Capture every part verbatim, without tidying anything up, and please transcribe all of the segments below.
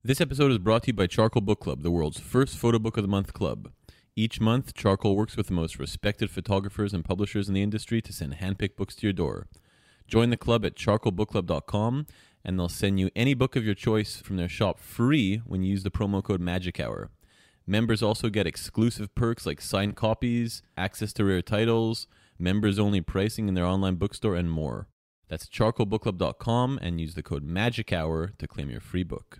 This episode is brought to you by Charcoal Book Club, the world's first photo book of the month club. Each month, Charcoal works with the most respected photographers and publishers in the industry to send handpicked books to your door. Join the club at charcoal book club dot com, and they'll send you any book of your choice from their shop free when you use the promo code MAGICHOUR. Members also get exclusive perks like signed copies, access to rare titles, members-only pricing in their online bookstore, and more. That's charcoal book club dot com and use the code MAGICHOUR to claim your free book.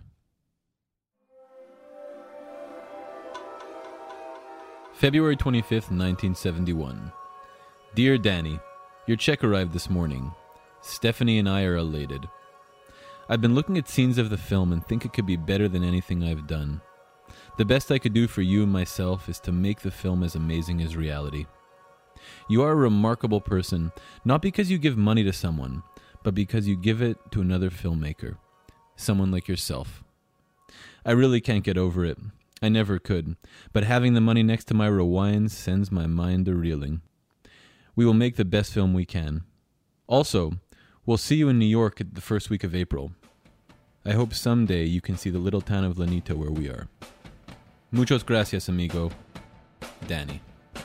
February twenty-fifth, nineteen seventy-one. Dear Danny, your check arrived this morning. Stephanie and I are elated. I've been looking at scenes of the film and think it could be better than anything I've done. The best I could do for you and myself is to make the film as amazing as reality. You are a remarkable person, not because you give money to someone, but because you give it to another filmmaker, someone like yourself. I really can't get over it. I never could, but having the money next to my rewinds sends my mind a reeling. We will make the best film we can. Also, we'll see you in New York at the first week of April. I hope someday you can see the little town of Lanito where we are. Muchas gracias, amigo. Danny.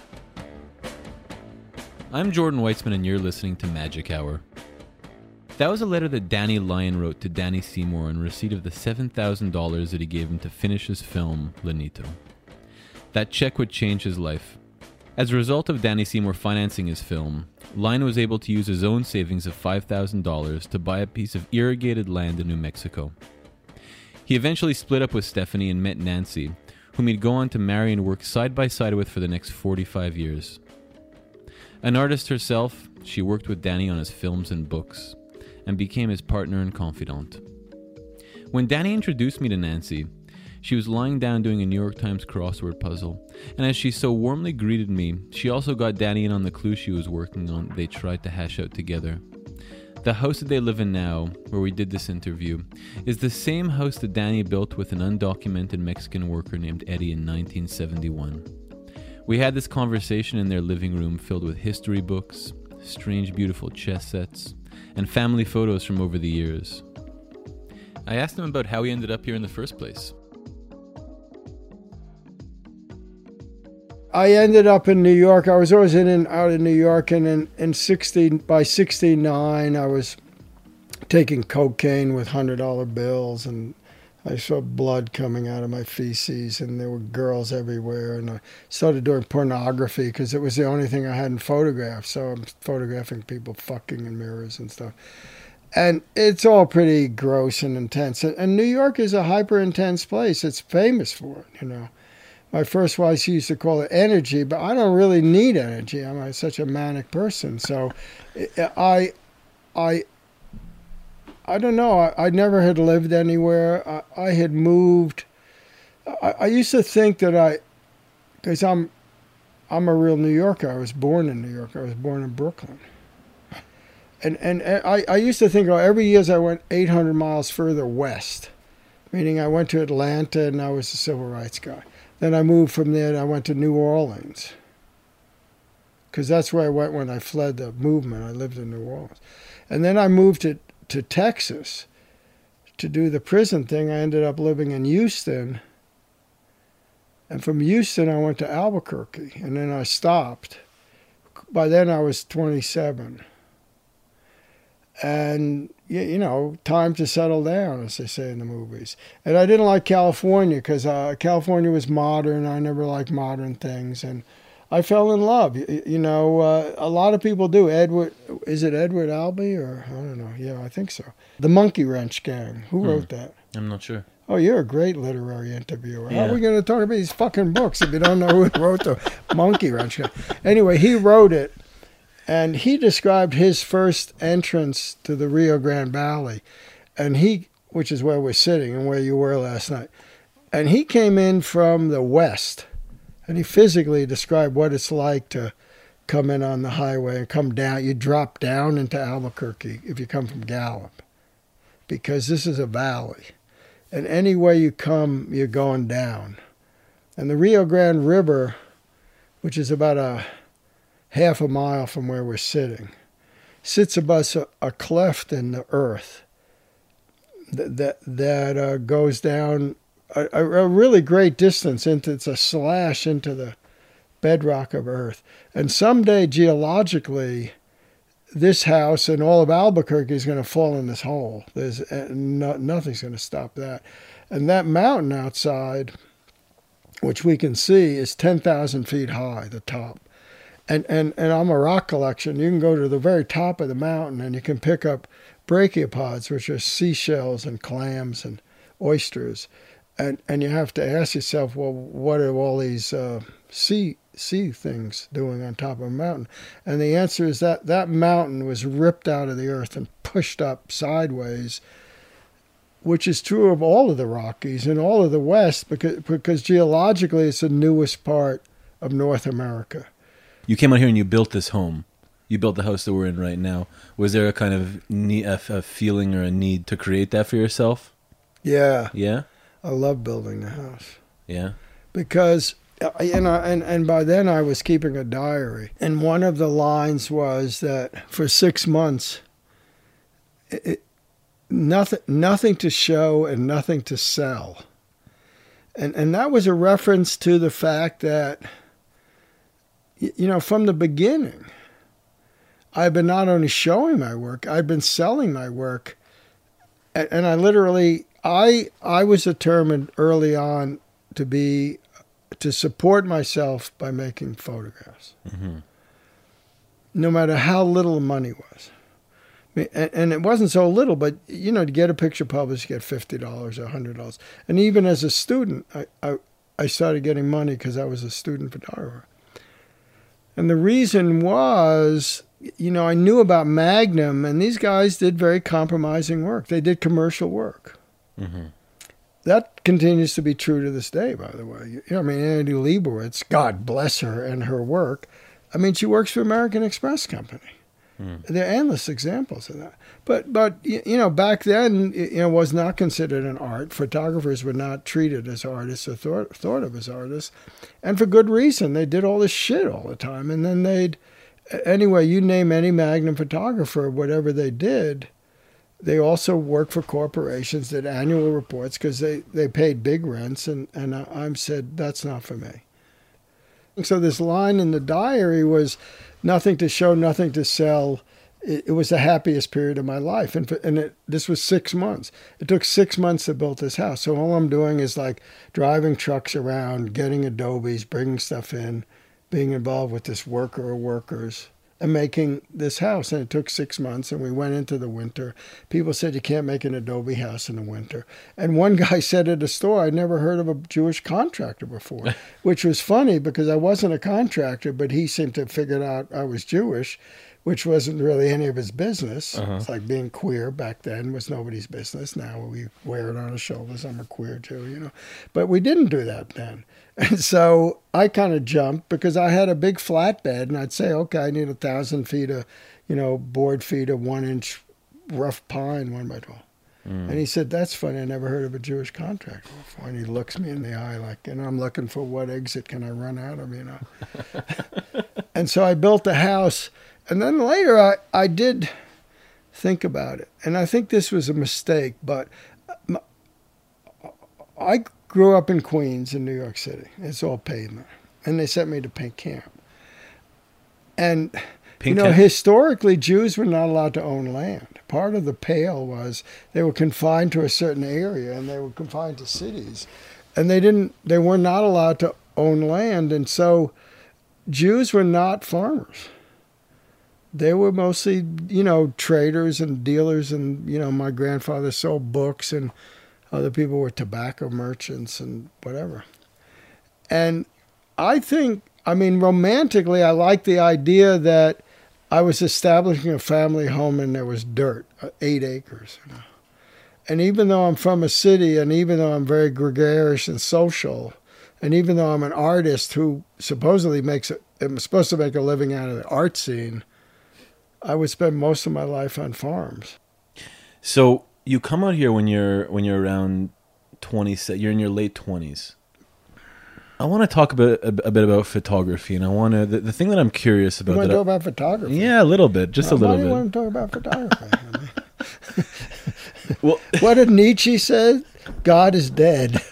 I'm Jordan Weitzman, and you're listening to Magic Hour. That was a letter that Danny Lyon wrote to Danny Seymour in receipt of the seven thousand dollars that he gave him to finish his film, Lanito. That check would change his life. As a result of Danny Seymour financing his film, Lyon was able to use his own savings of five thousand dollars to buy a piece of irrigated land in New Mexico. He eventually split up with Stephanie and met Nancy, whom he'd go on to marry and work side by side with for the next forty-five years. An artist herself, she worked with Danny on his films and books, and became his partner and confidant. When Danny introduced me to Nancy, she was lying down doing a New York Times crossword puzzle, and as she so warmly greeted me, she also got Danny in on the clue she was working on they tried to hash out together. The house that they live in now, where we did this interview, is the same house that Danny built with an undocumented Mexican worker named Eddie in nineteen seventy-one. We had this conversation in their living room filled with history books, strange beautiful chess sets, and family photos from over the years. I asked him about how he ended up here in the first place. I ended up in New York. I was always in and out of New York, and in, in sixty, by sixty-nine, I was taking cocaine with one hundred dollar bills, and I saw blood coming out of my feces, and there were girls everywhere, and I started doing pornography because it was the only thing I hadn't photographed, so I'm photographing people fucking in mirrors and stuff. And it's all pretty gross and intense, and New York is a hyper-intense place. It's famous for it, you know. My first wife used to call it energy, but I don't really need energy. I'm a, such a manic person, so I, I, I don't know. I, I never had lived anywhere. I, I had moved. I, I used to think that I, because I'm, I'm a real New Yorker. I was born in New York. I was born in Brooklyn. And and I, I used to think, oh, every year I went eight hundred miles further west, meaning I went to Atlanta and I was a civil rights guy. Then I moved from there and I went to New Orleans, because that's where I went when I fled the movement. I lived in New Orleans. And then I moved to, to Texas to do the prison thing. I ended up living in Houston. And from Houston, I went to Albuquerque, and then I stopped. By then, I was twenty-seven. And, you know, time to settle down, as they say in the movies. And I didn't like California because uh, California was modern. I never liked modern things. And I fell in love. You, you know, uh, a lot of people do. Edward, is it Edward Albee? Or I don't know. Yeah, I think so. The Monkey Wrench Gang. Who wrote hmm. that? I'm not sure. Oh, you're a great literary interviewer. Yeah. How are we going to talk about these fucking books if you don't know who wrote the Monkey Wrench Gang? Anyway, he wrote it. And he described his first entrance to the Rio Grande Valley, and he, which is where we're sitting and where you were last night. And he came in from the west, and he physically described what it's like to come in on the highway and come down. You drop down into Albuquerque if you come from Gallup, because this is a valley. And anywhere you come, you're going down. And the Rio Grande River, which is about a half a mile from where we're sitting, sits above a, a cleft in the earth that that, that uh, goes down a, a really great distance into, it's a slash into the bedrock of Earth. And someday, geologically, this house and all of Albuquerque is going to fall in this hole. There's uh, no, nothing's going to stop that. And that mountain outside, which we can see, is ten thousand feet high, the top. And, and, and I'm a rock collection. You can go to the very top of the mountain and you can pick up brachiopods, which are seashells and clams and oysters. And, and you have to ask yourself, well, what are all these uh, sea sea things doing on top of a mountain? And the answer is that that mountain was ripped out of the earth and pushed up sideways, which is true of all of the Rockies and all of the West, because because geologically it's the newest part of North America. You came out here and you built this home. You built the house that we're in right now. Was there a kind of need, a, a feeling or a need to create that for yourself? Yeah. Yeah? I love building the house. Yeah? Because... You know, and, and by then I was keeping a diary. And one of the lines was that for six months, it, it, nothing nothing to show and nothing to sell. And and that was a reference to the fact that, you know, from the beginning, I've been not only showing my work, I've been selling my work. And, and I literally, I I was determined early on to be... to support myself by making photographs, mm-hmm. no matter how little the money was. I mean, and, and it wasn't so little, but, you know, to get a picture published, you get fifty dollars or one hundred dollars. And even as a student, I, I, I started getting money because I was a student photographer. And the reason was, you know, I knew about Magnum, and these guys did very compromising work. They did commercial work. Mm-hmm. That continues to be true to this day, by the way. You know, I mean, Annie Leibovitz, God bless her and her work. I mean, she works for American Express Company. Mm. There are endless examples of that. But, but you know, back then, you know, was not considered an art. Photographers were not treated as artists or thought, thought of as artists. And for good reason. They did all this shit all the time. And then they'd, anyway, you name any Magnum photographer, whatever they did, they also worked for corporations, did annual reports because they, they paid big rents, and, and I, I said, that's not for me. And so this line in the diary was nothing to show, nothing to sell. It, it was the happiest period of my life, and, for, and it, this was six months. It took six months to build this house, so all I'm doing is like driving trucks around, getting Adobes, bringing stuff in, being involved with this worker or workers, and making this house. And it took six months, and we went into the winter. People said you can't make an adobe house in the winter. And one guy said at a store, I'd never heard of a Jewish contractor before, which was funny because I wasn't a contractor, but he seemed to have figured out I was Jewish, which wasn't really any of his business. Uh-huh. It's like being queer back then was nobody's business. Now we wear it on our shoulders. I'm a queer Jew, you know. But we didn't do that then. And so I kind of jumped because I had a big flatbed, and I'd say, okay, I need a thousand feet of, you know, board feet of one inch rough pine, one by twelve. Mm. And he said, that's funny. I never heard of a Jewish contractor before. And he looks me in the eye like, and I'm looking for what exit can I run out of, you know. And so I built a house. And then later I, I did think about it. And I think this was a mistake, but I grew up in Queens in New York City. It's all pavement. And they sent me to Pink Camp. And, Pink you know, Camp? Historically, Jews were not allowed to own land. Part of the Pale was they were confined to a certain area, and they were confined to cities. And they didn't, they were not allowed to own land. And so Jews were not farmers. They were mostly, you know, traders and dealers. And, you know, my grandfather sold books, and other people were tobacco merchants and whatever. And I think, I mean, romantically, I like the idea that I was establishing a family home and there was dirt, eight acres. You know? And even though I'm from a city, and even though I'm very gregarious and social, and even though I'm an artist who supposedly makes it, I'm supposed to make a living out of the art scene, I would spend most of my life on farms. So you come out here when you're when you're around twenty. You're in your late twenties. I want to talk a bit a, a bit about photography, and I want to the, the thing that I'm curious about. You want to talk I, about photography? Yeah, a little bit, just well, a little why bit. Why do you want to talk about photography? Well, What did Nietzsche say? God is dead.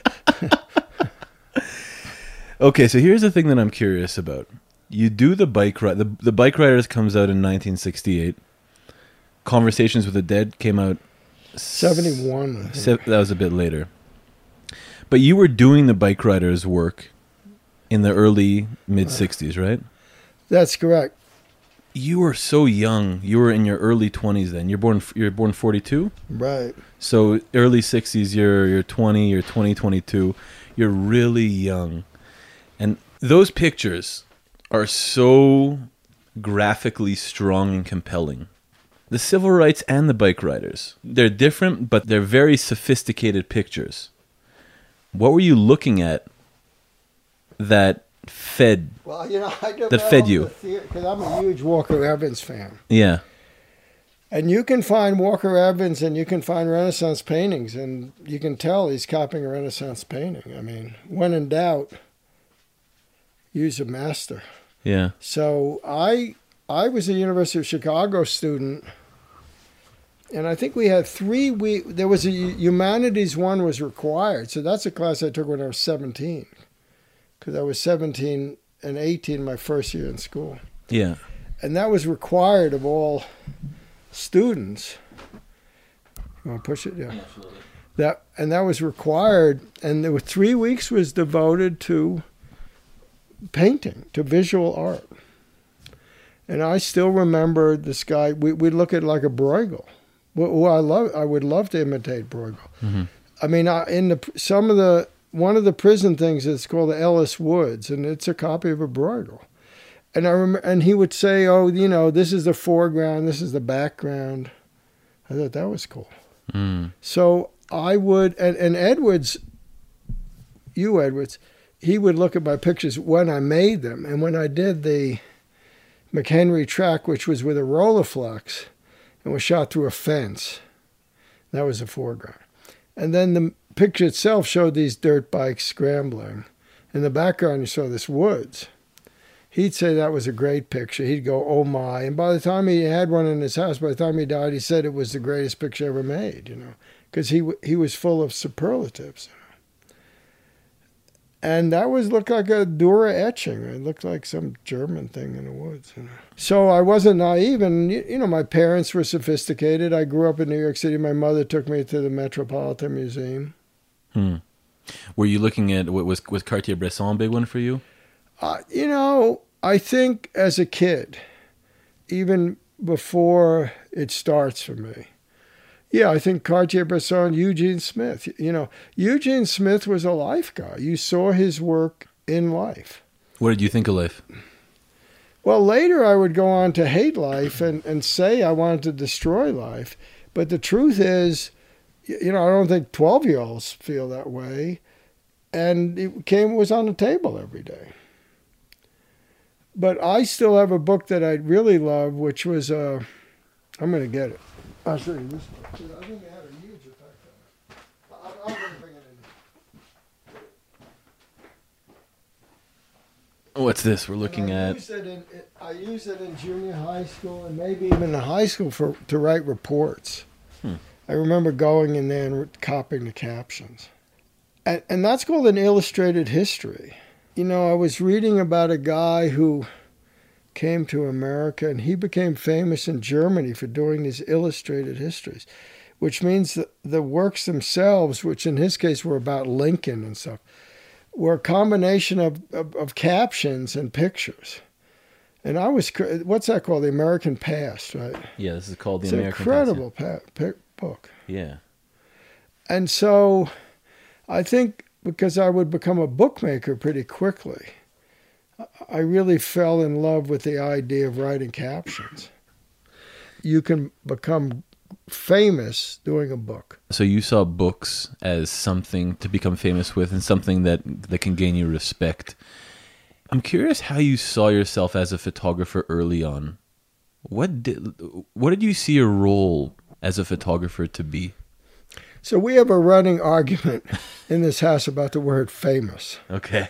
okay, so here's the thing that I'm curious about. You do the bike ride. The, the Bike Riders comes out in nineteen sixty-eight. Conversations with the Dead came out seventy-one. Se- that was a bit later. But you were doing the Bike Riders work in the early mid sixties, right? That's correct. You were so young. You were in your early twenties then. You're born you're born forty-two? Right. So early sixties, you're you're twenty, you're twenty, twenty-two. You're really young. And those pictures are so graphically strong and compelling. The civil rights and the Bike Riders, they're different, but they're very sophisticated pictures. What were you looking at that fed Well, you know, I do that fed you? Because I'm a huge Walker Evans fan. Yeah. And you can find Walker Evans and you can find Renaissance paintings, and you can tell he's copying a Renaissance painting. I mean, when in doubt, use a master. Yeah. So I I was a University of Chicago student, and I think we had three week. There was a humanities one was required, so that's a class I took when I was seventeen, because I was seventeen and eighteen my first year in school. Yeah. And that was required of all students. You want to push it? Yeah. Absolutely. That and that was required, and there were three weeks was devoted to painting, to visual art. And I still remember this guy. We we look at like a Bruegel. Well, I love. I would love to imitate Bruegel. Mm-hmm. I mean, I, in the some of the one of the prison things, it's called the Ellis Woods, and it's a copy of a Bruegel. And I remember, and he would say, "Oh, you know, this is the foreground, this is the background." I thought that was cool. Mm. So I would, and, and Edwards, you Edwards, he would look at my pictures when I made them, and when I did the McHenry track, which was with a Rolleiflex, and was shot through a fence. That was the foreground. And then the picture itself showed these dirt bikes scrambling. In the background, you saw this woods. He'd say that was a great picture. He'd go, oh my. And by the time he had one in his house, by the time he died, he said it was the greatest picture ever made, you know, because he, he was full of superlatives. And that was looked like a Dura etching. It looked like some German thing in the woods. You know. So I wasn't naive, and you know, my parents were sophisticated. I grew up in New York City. My mother took me to the Metropolitan Museum. Hmm. Were you looking at what was was Cartier-Bresson a big one for you? Uh, you know, I think as a kid, even before it starts for me. Yeah, I think Cartier-Bresson, Eugene Smith. You know, Eugene Smith was a life guy. You saw his work in life. What did you think of life? Well, later I would go on to hate life and, and say I wanted to destroy life. But the truth is, you know, I don't think twelve-year-olds feel that way. And it came was on the table every day. But I still have a book that I really love, which was, uh, I'm going to get it. I'll show you this book. I think it had a huge effect on it. I'm, I'm going to bring it in. What's this? We're looking I at. Used it in, it, I used it in junior high school and maybe even in high school for to write reports. Hmm. I remember going in there and copying the captions. And, and that's called an illustrated history. You know, I was reading about a guy who came to America, and he became famous in Germany for doing these illustrated histories, which means that the works themselves, which in his case were about Lincoln and stuff, were a combination of, of, of captions and pictures. And I was, what's that called? The American Past, right? Yeah, this is called The it's American an incredible pa- pa- book. Yeah. And so I think because I would become a bookmaker pretty quickly, I really fell in love with the idea of writing captions. You can become famous doing a book. So you saw books as something to become famous with and something that, that can gain you respect. I'm curious how you saw yourself as a photographer early on. What did, what did you see your role as a photographer to be? So we have a running argument in this house about the word famous. Okay.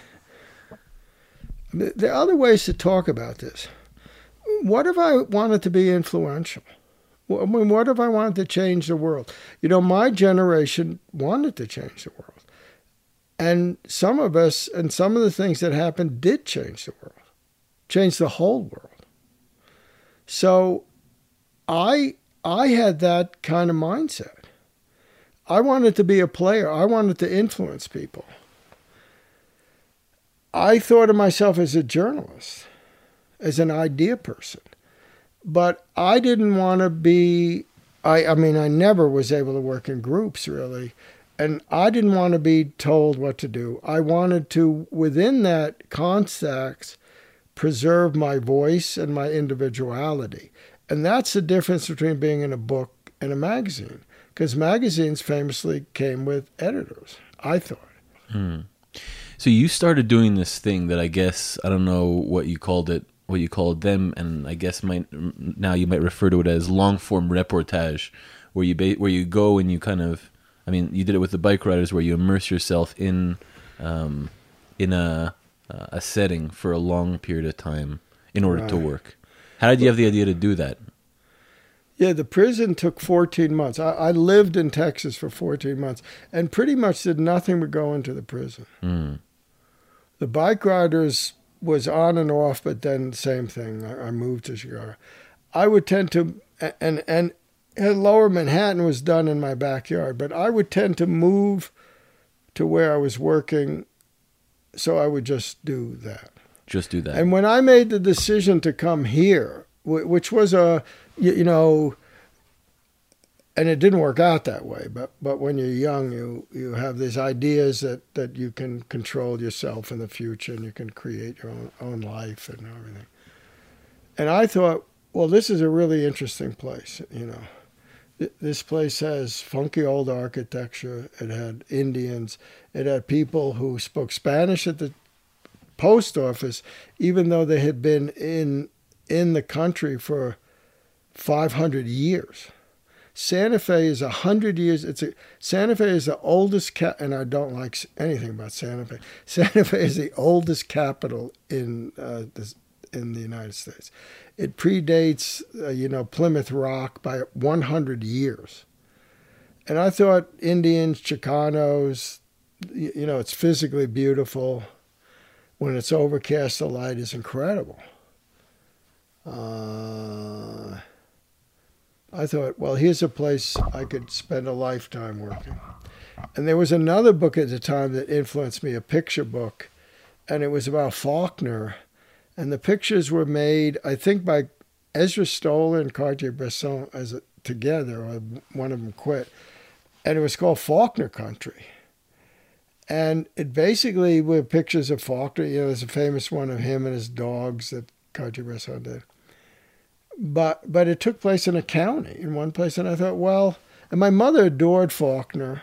There are other ways to talk about this. What if I wanted to be influential? I mean, what if I wanted to change the world? You know, my generation wanted to change the world. And some of us, and some of the things that happened did change the world, change the whole world. So I I had that kind of mindset. I wanted to be a player. I wanted to influence people. I thought of myself as a journalist, as an idea person. But I didn't want to be, I, I mean, I never was able to work in groups, really. And I didn't want to be told what to do. I wanted to, within that context, preserve my voice and my individuality. And that's the difference between being in a book and a magazine. Because magazines famously came with editors, I thought. Hmm. So you started doing this thing that I guess, I don't know what you called it, what you called them, and I guess might now you might refer to it as long form reportage, where you ba- where you go and you kind of, I mean, you did it with the bike riders, where you immerse yourself in um, in a a setting for a long period of time in order right. to work. How did you have the idea to do that? Yeah, the prison took fourteen months. I, I lived in Texas for fourteen months and pretty much did nothing but go into the prison. Mm. The bike riders was on and off, but then same thing. I, I moved to Chicago. I would tend to, and and Lower Manhattan was done in my backyard, but I would tend to move to where I was working, so I would just do that. Just do that. And when I made the decision to come here, which was a, you, you know, and it didn't work out that way, but but when you're young, you, you have these ideas that, that you can control yourself in the future and you can create your own, own life and everything. And I thought, well, this is a really interesting place, you know. This place has funky old architecture. It had Indians. It had people who spoke Spanish at the post office, even though they had been in in the country for five hundred years. Santa Fe is a hundred years. It's a Santa Fe is the oldest cap, and I don't like anything about Santa Fe. Santa Fe is the oldest capital in uh, this, in the United States. It predates, uh, you know, Plymouth Rock by one hundred years. And I thought Indians, Chicanos, you, you know, it's physically beautiful. When it's overcast, the light is incredible. Uh, I thought, well, here's a place I could spend a lifetime working. And there was another book at the time that influenced me, a picture book, and it was about Faulkner. And the pictures were made, I think, by Ezra Stoller and Cartier-Bresson as a, together, or one of them quit. And it was called Faulkner Country. And it basically were pictures of Faulkner. You know, there's a famous one of him and his dogs that Cartier-Bresson did. But but it took place in a county, in one place. And I thought, well, and my mother adored Faulkner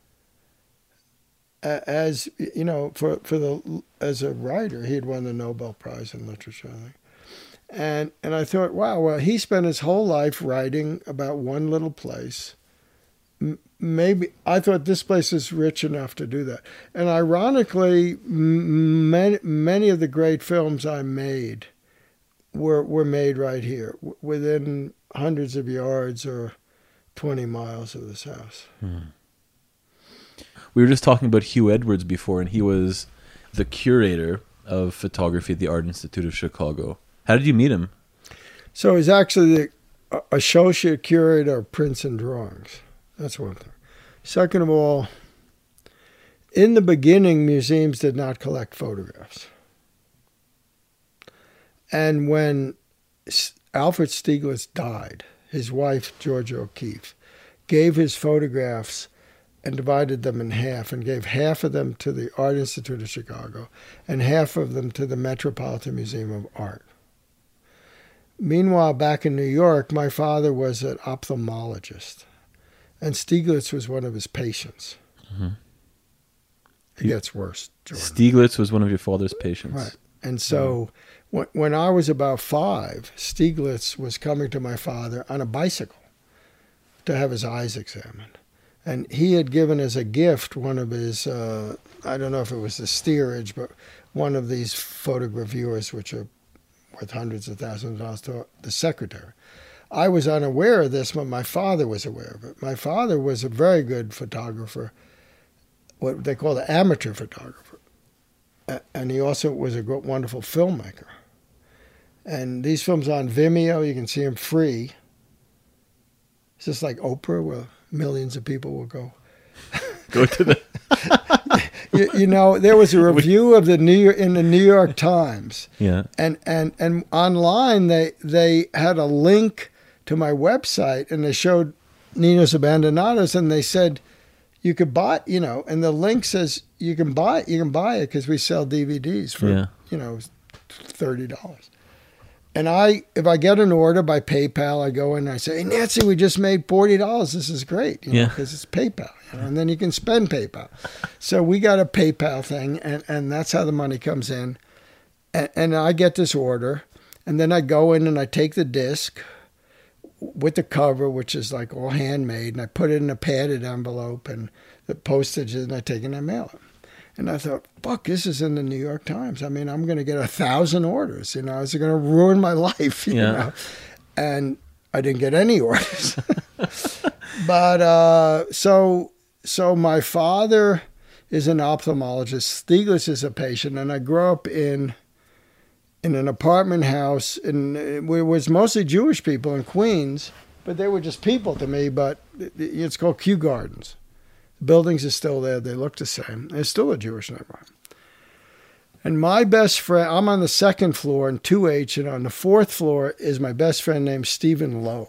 as, you know, for, for the as a writer. He had won the Nobel Prize in Literature, I think. And, and I thought, wow, well, he spent his whole life writing about one little place. Maybe I thought this place is rich enough to do that. And ironically, many, many of the great films I made were were made right here, within hundreds of yards or twenty miles of this house. Hmm. We were just talking about Hugh Edwards before, and he was the curator of photography at the Art Institute of Chicago. How did you meet him? So he's actually the associate curator of prints and drawings. That's one thing. Second of all, in the beginning, museums did not collect photographs. And when Alfred Stieglitz died, his wife, Georgia O'Keeffe, gave his photographs and divided them in half and gave half of them to the Art Institute of Chicago and half of them to the Metropolitan Museum of Art. Meanwhile, back in New York, my father was an ophthalmologist. And Stieglitz was one of his patients. Mm-hmm. It gets worse, Jordan. Stieglitz was one of your father's patients. Right. And so mm-hmm. when, when I was about five, Stieglitz was coming to my father on a bicycle to have his eyes examined. And he had given as a gift one of his, uh, I don't know if it was the steerage, but one of these photogravures, which are worth hundreds of thousands of dollars, to the secretary. I was unaware of this, but my father was aware of it. My father was a very good photographer, what they call the amateur photographer. And he also was a wonderful filmmaker. And these films on Vimeo, you can see them free. It's just like Oprah, where millions of people will go. Go to the... you, you know, there was a review of the New York, in the New York Times. Yeah. And, and, and online, they, they had a link to my website, and they showed Ninos Abandonados, and they said, you could buy, you know, and the link says you can buy, you can buy it because we sell D V Ds for, yeah. you know, thirty dollars. And I, if I get an order by PayPal, I go in and I say, hey, Nancy, we just made forty dollars. This is great, you know, because yeah. it's PayPal, you know, and then you can spend PayPal. So we got a PayPal thing, and, and that's how the money comes in. And, and I get this order, and then I go in and I take the disc with the cover, which is like all handmade, and I put it in a padded envelope and the postage, and I take it and I mail it. And I thought, fuck, this is in the New York Times. I mean, I'm going to get a thousand orders, you know, is it going to ruin my life, you yeah. know? And I didn't get any orders. But uh, so, so my father is an ophthalmologist. Stieglitz is a patient, and I grew up in in an apartment house, and it was mostly Jewish people in Queens, but they were just people to me, but it's called Kew Gardens. The buildings are still there. They look the same. It's still a Jewish neighborhood. And my best friend, I'm on the second floor in two H, and on the fourth floor is my best friend named Stephen Lowe.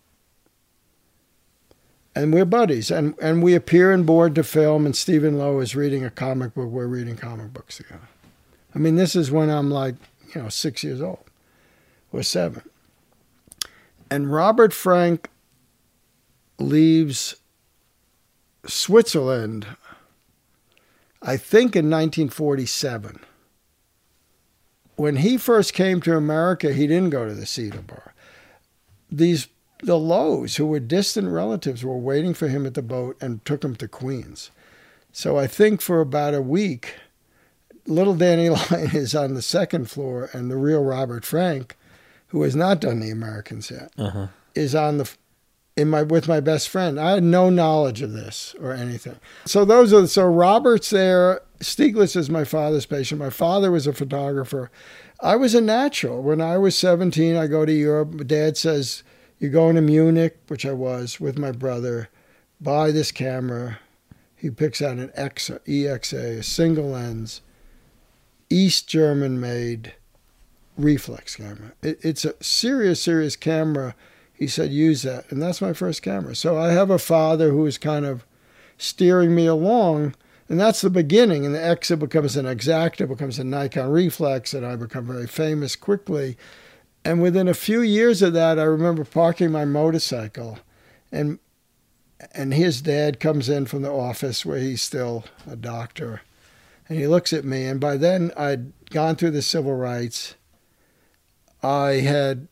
And we're buddies, and, and we appear in Board to Film, and Stephen Lowe is reading a comic book. We're reading comic books together. I mean, this is when I'm like, you know, six years old or seven. And Robert Frank leaves Switzerland, I think in nineteen forty-seven. When he first came to America, he didn't go to the Cedar Bar. These, the Lowes, who were distant relatives, were waiting for him at the boat and took him to Queens. So I think for about a week, little Danny Lyon is on the second floor, and the real Robert Frank, who has not done the Americans yet, uh-huh. is on the in my with my best friend. I had no knowledge of this or anything. So those are so Robert's there. Stieglitz is my father's patient. My father was a photographer. I was a natural. When I was seventeen, I go to Europe. Dad says, "You're going to Munich," which I was with my brother. Buy this camera. He picks out an X, E X A, a single lens, East German-made reflex camera. It, it's a serious, serious camera. He said, use that. And that's my first camera. So I have a father who is kind of steering me along. And that's the beginning. And the X becomes an Exacta, becomes a Nikon reflex, and I become very famous quickly. And within a few years of that, I remember parking my motorcycle. And, and his dad comes in from the office where he's still a doctor. And he looks at me, and by then I'd gone through the civil rights. I had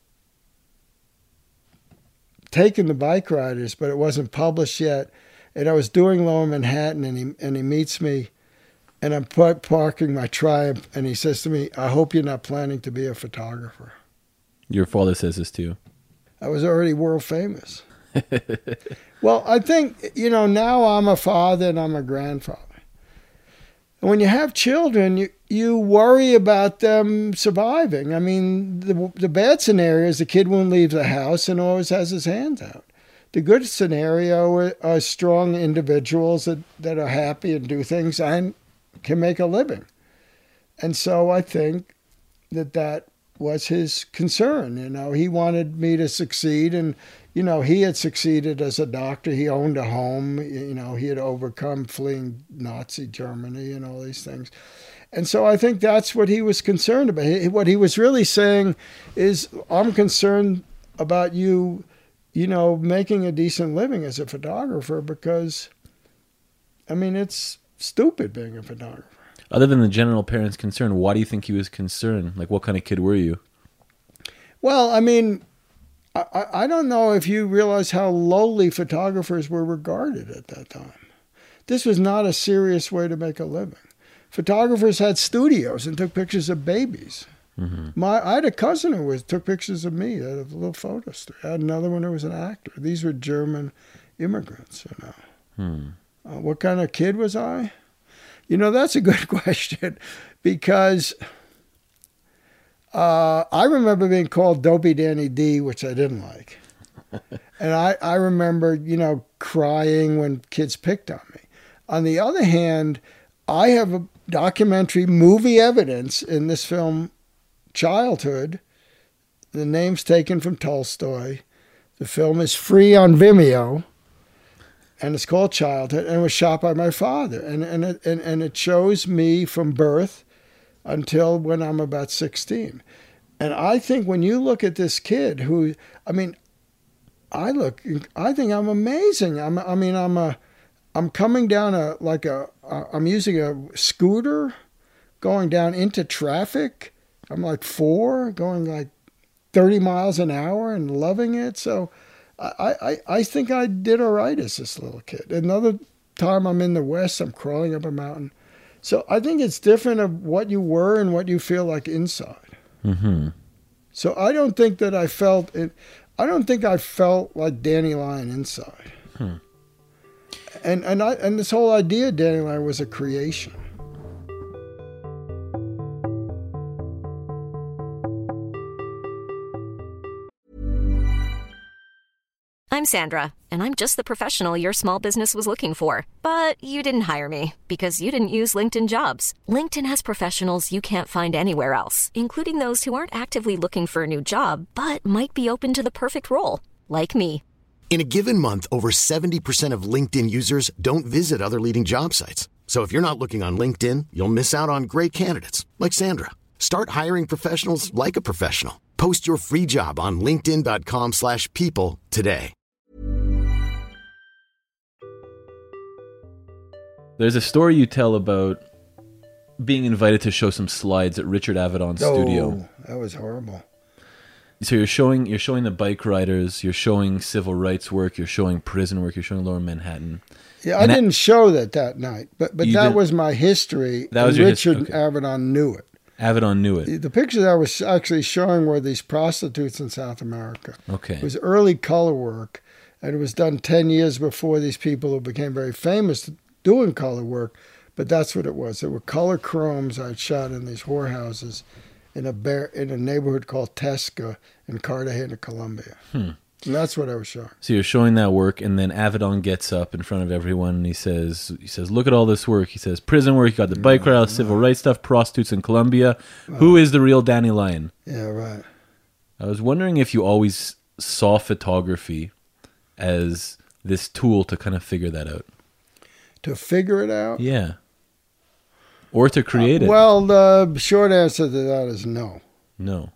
taken the Bike Riders, but it wasn't published yet. And I was doing Lower Manhattan, and he and he meets me, and I'm par- parking my Triumph, and he says to me, "I hope you're not planning to be a photographer." Your father says this to you. I was already world famous. Well, I think, you know, now I'm a father and I'm a grandfather. When you have children, you, you worry about them surviving. I mean, the, the bad scenario is the kid won't leave the house and always has his hands out. The good scenario are, are strong individuals that, that are happy and do things and can make a living. And so I think that that was his concern. You know, he wanted me to succeed, and you know, he had succeeded as a doctor. He owned a home. You know, he had overcome fleeing Nazi Germany and all these things. And so I think that's what he was concerned about. He, what he was really saying is, I'm concerned about you, you know, making a decent living as a photographer, because, I mean, it's stupid being a photographer. Other than the general parents' concern, why do you think he was concerned? Like, what kind of kid were you? Well, I mean, I, I don't know if you realize how lowly photographers were regarded at that time. This was not a serious way to make a living. Photographers had studios and took pictures of babies. Mm-hmm. My, I had a cousin who was took pictures of me at a little photo studio. I had another one who was an actor. These were German immigrants, you know. Hmm. Uh, what kind of kid was I? You know, that's a good question because uh, I remember being called Dopey Danny D, which I didn't like. And I, I remember, you know, crying when kids picked on me. On the other hand, I have a documentary movie evidence in this film, Childhood. The name's taken from Tolstoy. The film is free on Vimeo. And it's called Childhood, and it was shot by my father. And, and, it, and, and it shows me from birth until when I'm about sixteen. And I think when you look at this kid who, I mean, I look, I think I'm amazing. I'm, I mean, I'm a, I'm coming down a, like a, I'm using a scooter going down into traffic. I'm like four, going like thirty miles an hour and loving it. So I, I, I think I did all right as this little kid. Another time I'm in the West, I'm crawling up a mountain. So I think it's different of what you were and what you feel like inside. Mm-hmm. So I don't think that I felt it. I don't think I felt like Danny Lyon inside. Hmm. And and I and this whole idea of Danny Lyon was a creation. I'm Sandra, and I'm just the professional your small business was looking for. But you didn't hire me because you didn't use LinkedIn Jobs. LinkedIn has professionals you can't find anywhere else, including those who aren't actively looking for a new job, but might be open to the perfect role, like me. In a given month, over seventy percent of LinkedIn users don't visit other leading job sites. So if you're not looking on LinkedIn, you'll miss out on great candidates like Sandra. Start hiring professionals like a professional. Post your free job on linkedin dot com slash people today. There's a story you tell about being invited to show some slides at Richard Avedon's Oh, studio. that was horrible. So you're showing you're showing the bike riders, you're showing civil rights work, you're showing prison work, you're showing Lower Manhattan. Yeah, I And didn't show that that night, but but You that didn't- was my history. That was and your his- Richard okay. Avedon knew it. Avedon knew it. The pictures I was actually showing were these prostitutes in South America. Okay. It was early color work, and it was done ten years before these people who became very famous doing color work, but that's what it was. There were color chromes I'd shot in these whorehouses in a bear, in a neighborhood called Tesca in Cartagena, Colombia. Hmm. And that's what I was showing. So you're showing that work, and then Avedon gets up in front of everyone, and he says, "He says, look at all this work." He says, "Prison work. You got the bike ride, civil rights stuff, prostitutes in Colombia. Who is the real Danny Lyon?" Yeah, right. I was wondering if you always saw photography as this tool to kind of figure that out. To figure it out? Yeah. Or to create Uh, it. well, the short answer to that is no. No.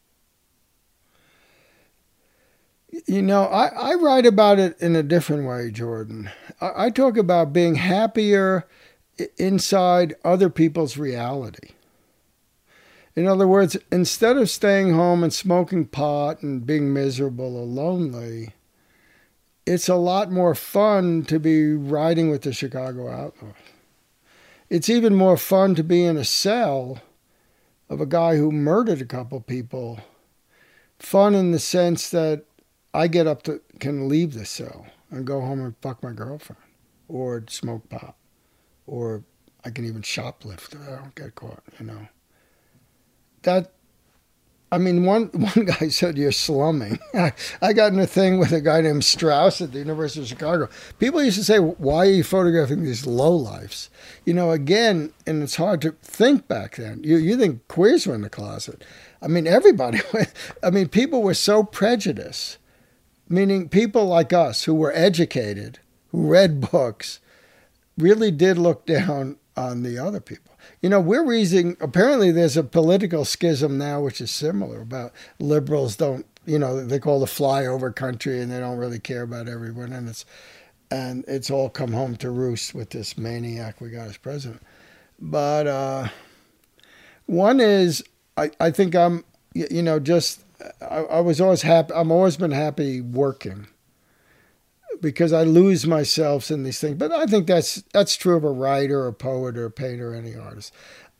You know, I, I write about it in a different way, Jordan. I, I talk about being happier i- inside other people's reality. In other words, instead of staying home and smoking pot and being miserable or lonely, it's a lot more fun to be riding with the Chicago Outlaws. It's even more fun to be in a cell of a guy who murdered a couple people. Fun in the sense that I get up to, can leave the cell and go home and fuck my girlfriend or smoke pot, or I can even shoplift if I don't get caught, you know. That, I mean, one, one guy said, "You're slumming." I, I got in a thing with a guy named Strauss at the University of Chicago. People used to say, "Why are you photographing these lowlifes?" You know, again, and it's hard to think back then. You, you think queers were in the closet. I mean, everybody, I mean, people were so prejudiced. Meaning people like us who were educated, who read books, really did look down on the other people. You know, we're reasoning, apparently there's a political schism now which is similar about liberals don't, you know, they call the flyover country and they don't really care about everyone. And it's, and it's all come home to roost with this maniac we got as president. But uh, one is, I, I think I'm, you know, just, I, I was always happy. I'm always been happy working because I lose myself in these things. But I think that's that's true of a writer, a poet, or a painter, or any artist.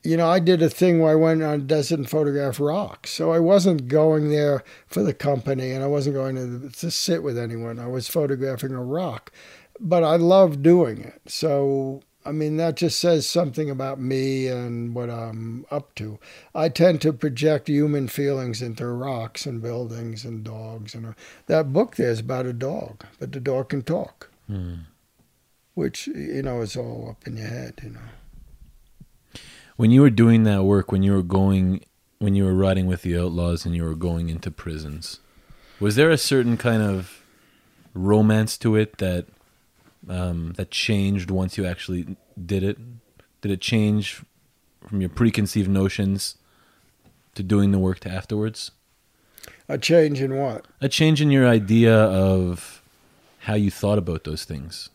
you know, I did a thing where I went on a desert and photographed rocks. So I wasn't going there for the company, and I wasn't going to, to sit with anyone. I was photographing a rock. But I love doing it. So, I mean, that just says something about me and what I'm up to. I tend to project human feelings into rocks and buildings and dogs. And that book there is about a dog, but the dog can talk, mm. which, you know, is all up in your head, you know. When you were doing that work, when you were going, when you were riding with the outlaws and you were going into prisons, was there a certain kind of romance to it that um, that changed once you actually did it? Did it change from your preconceived notions to doing the work to afterwards? A change in what? A change in your idea of how you thought about those things.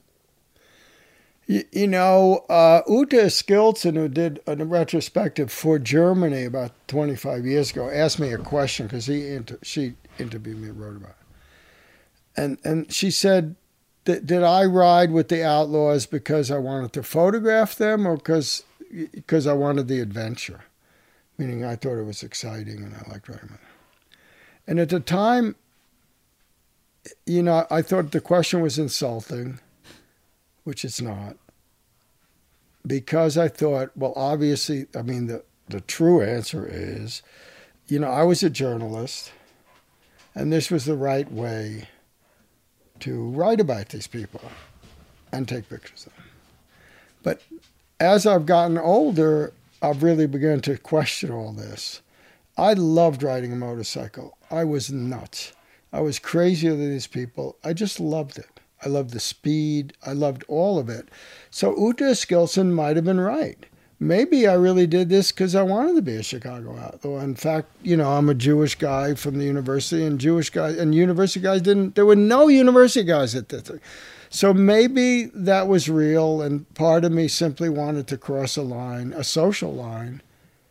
You, you know, uh, Ute Skilton, who did a retrospective for Germany about twenty-five years ago, asked me a question because he inter- she interviewed me and wrote about it. And, and she said, did I ride with the outlaws because I wanted to photograph them or because because I wanted the adventure? Meaning I thought it was exciting and I liked riding with them. And at the time, you know, I thought the question was insulting, which it's not. Because I thought, well, obviously, I mean, the, the true answer is, you know, I was a journalist, and this was the right way to write about these people and take pictures of them. But as I've gotten older, I've really begun to question all this. I loved riding a motorcycle. I was nuts. I was crazier than these people. I just loved it. I loved the speed. I loved all of it. So Ute Skilson might have been right. Maybe I really did this because I wanted to be a Chicago outlaw. In fact, you know, I'm a Jewish guy from the university, and Jewish guys and university guys didn't, there were no university guys at that thing. So maybe that was real, and part of me simply wanted to cross a line, a social line.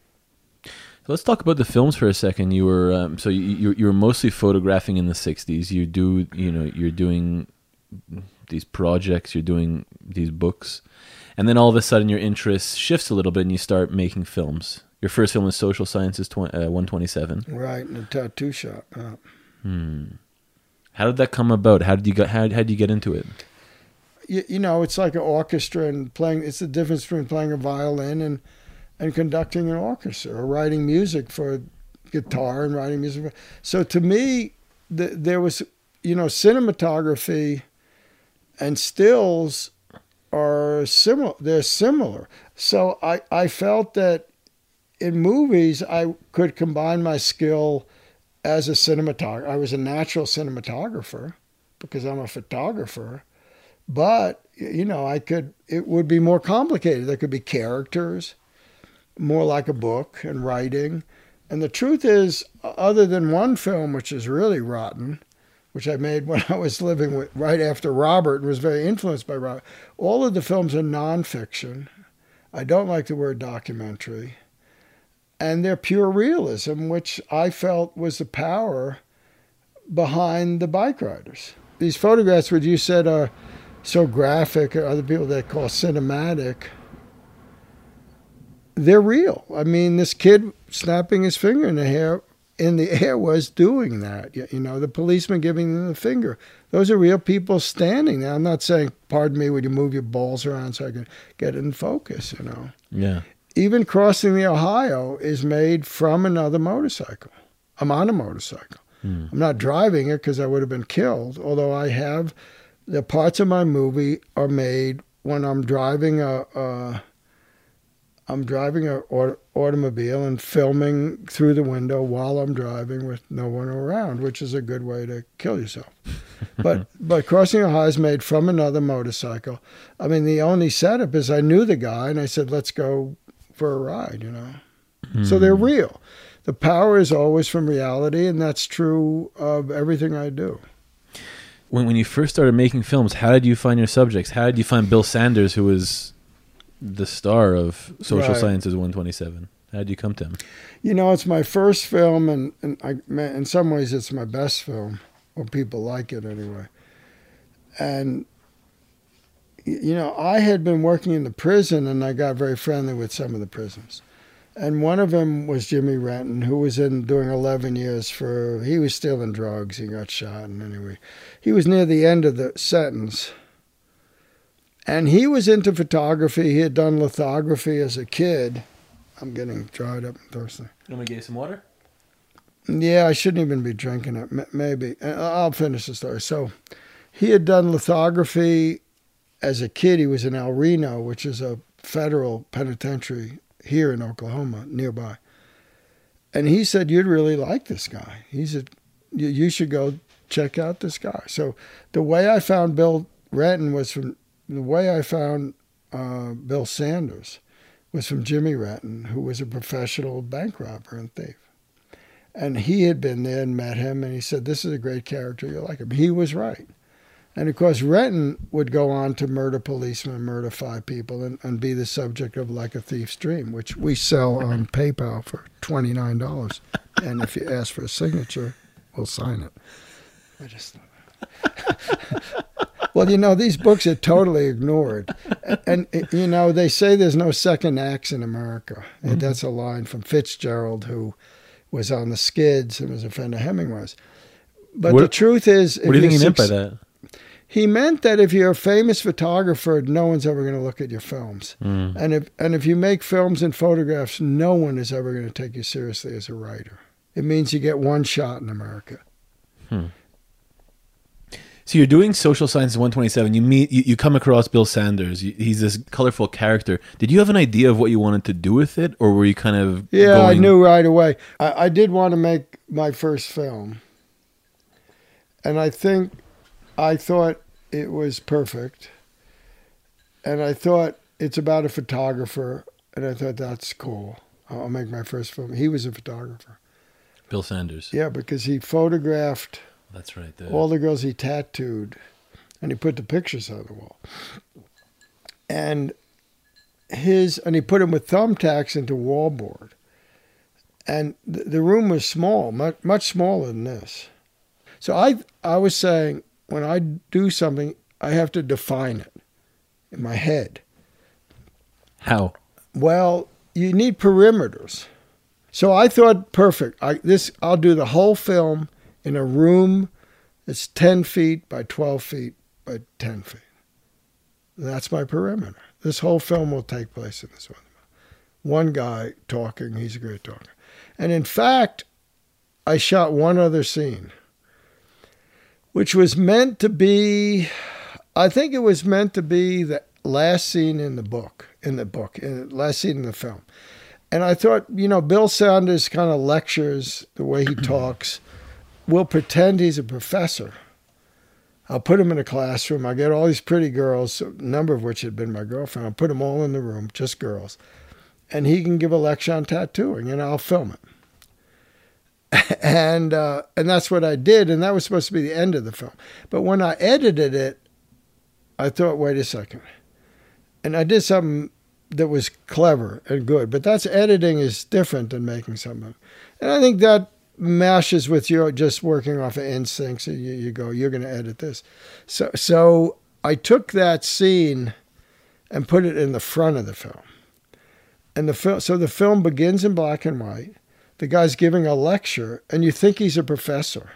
Let's talk about the films for a second. You were um, so you you you were mostly photographing in the sixties. You do you know you're doing these projects, you're doing these books, and then all of a sudden your interest shifts a little bit and you start making films. Your first film is Social Sciences one twenty-seven. Right, in a tattoo shop. Yeah. Hmm. How did that come about? How did you get? How, how did you get into it? You, you know, it's like an orchestra and playing. It's the difference between playing a violin and and conducting an orchestra, or writing music for guitar and writing music. For, so to me, the, there was, you know, cinematography and stills are similar. They're similar. So I, I felt that in movies, I could combine my skill as a cinematographer. I was a natural cinematographer because I'm a photographer. But, you know, I could, it would be more complicated. There could be characters, more like a book and writing. And the truth is, other than one film, which is really rotten, which I made when I was living with right after Robert and was very influenced by Robert, all of the films are nonfiction. I don't like the word documentary. And they're pure realism, which I felt was the power behind the bike riders. These photographs, which you said are so graphic, or other people that call cinematic, they're real. I mean, this kid snapping his finger in the hair in the air was doing that. You know, the policeman giving them the finger. Those are real people standing there. I'm not saying, pardon me, would you move your balls around so I can get it in focus, you know? Yeah. Even crossing the Ohio is made from another motorcycle. I'm on a motorcycle. Mm. I'm not driving it because I would have been killed, although I have, the parts of my movie are made when I'm driving a, a I'm driving an automobile and filming through the window while I'm driving with no one around, which is a good way to kill yourself. But but Crossing Ohio is made from another motorcycle. I mean, the only setup is I knew the guy, and I said, let's go for a ride, you know. Mm. So they're real. The power is always from reality, and that's true of everything I do. When when you first started making films, how did you find your subjects? How did you find Bill Sanders, who was the star of Social Right. Sciences one twenty-seven? How did you come to him? You know, it's my first film, and, and I, in some ways it's my best film, or people like it anyway. And, you know, I had been working in the prison, and I got very friendly with some of the prisoners. And one of them was Jimmy Renton, who was in doing eleven years for, he was stealing drugs. He got shot. And anyway, he was near the end of the sentence. And he was into photography. He had done lithography as a kid. I'm getting dried up and thirsty. You want me to get you some water? Yeah, I shouldn't even be drinking it. M- maybe. I'll finish the story. So he had done lithography as a kid. He was in El Reno, which is a federal penitentiary here in Oklahoma, nearby. And he said, you'd really like this guy. He said, you should go check out this guy. So the way I found Bill Renton was from, the way I found uh, Bill Sanders was from Jimmy Renton, who was a professional bank robber and thief. And he had been there and met him, and he said, this is a great character, you'll like him. He was right. And of course, Renton would go on to murder policemen, murder five people, and, and be the subject of Like a Thief's Dream, which we sell on PayPal for twenty-nine dollars. And if you ask for a signature, we'll sign it. I just Well, you know, these books are totally ignored. And, and, you know, they say there's no second acts in America. Mm-hmm. And that's a line from Fitzgerald, who was on the Skids and was a friend of Hemingway's. But what, the truth is... What do you think he meant by that? He meant that if you're a famous photographer, no one's ever going to look at your films. Mm. And if and if you make films and photographs, no one is ever going to take you seriously as a writer. It means you get one shot in America. Hmm. So you're doing Social Sciences one twenty-seven. You meet, you, you come across Bill Sanders. You, he's this colorful character. Did you have an idea of what you wanted to do with it, or were you kind of Yeah, going... I knew right away. I, I did want to make my first film. And I think... I thought it was perfect, and I thought it's about a photographer, and I thought that's cool. I'll make my first film. He was a photographer. Bill Sanders. Yeah, because he photographed That's right, the... all the girls he tattooed, and he put the pictures on the wall. And his and he put them with thumbtacks into wallboard. And the, the room was small, much, much smaller than this. So I I was saying, when I do something, I have to define it in my head. How? Well, you need perimeters. So I thought, perfect. I this I'll do the whole film in a room that's ten feet by twelve feet by ten feet. That's my perimeter. This whole film will take place in this one. One guy talking, he's a great talker. And in fact, I shot one other scene, which was meant to be, I think it was meant to be the last scene in the book, in the book, in the last scene in the film. And I thought, you know, Bill Sanders kind of lectures the way he talks. We'll pretend he's a professor. I'll put him in a classroom. I get all these pretty girls, a number of which had been my girlfriend. I'll put them all in the room, just girls. And he can give a lecture on tattooing, and I'll film it. And uh, and that's what I did, and that was supposed to be the end of the film. But when I edited it, I thought, wait a second. And I did something that was clever and good, but that's editing is different than making something. And I think that mashes with your just working off of instincts. You, you go, you're going to edit this. So, so I took that scene and put it in the front of the film. And the film, so the film begins in black and white. The guy's giving a lecture, and you think he's a professor.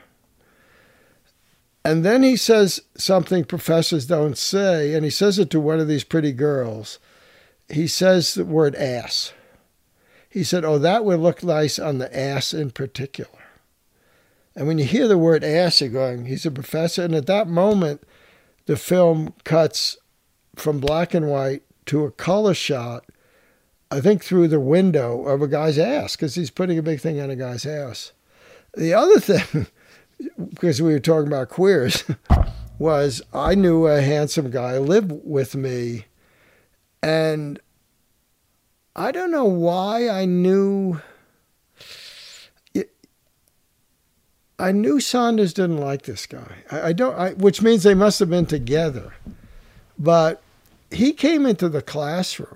And then he says something professors don't say, and he says it to one of these pretty girls. He says the word ass. He said, oh, that would look nice on the ass in particular. And when you hear the word ass, you're going, he's a professor. And at that moment, the film cuts from black and white to a color shot, I think through the window of a guy's ass, because he's putting a big thing on a guy's ass. The other thing, because we were talking about queers, was I knew a handsome guy lived with me, and I don't know why I knew... It, I knew Sanders didn't like this guy. I, I don't, I, which means they must have been together. But he came into the classroom.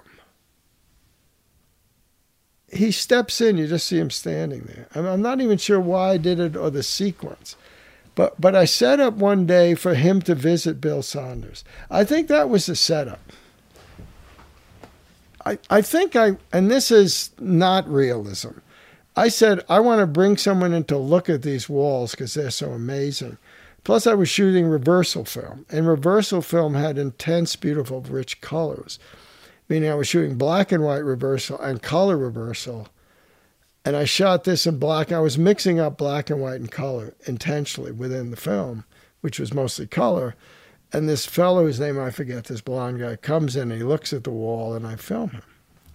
He steps in, you just see him standing there. I'm, I'm not even sure why I did it or the sequence. But but I set up one day for him to visit Bill Sanders. I think that was the setup. I, I think I, and this is not realism. I said, I want to bring someone in to look at these walls because they're so amazing. Plus, I was shooting reversal film, and reversal film had intense, beautiful, rich colors. Meaning I was shooting black and white reversal and color reversal. And I shot this in black. I was mixing up black and white and color intentionally within the film, which was mostly color. And this fellow, whose name I forget, this blonde guy, comes in and he looks at the wall and I film him.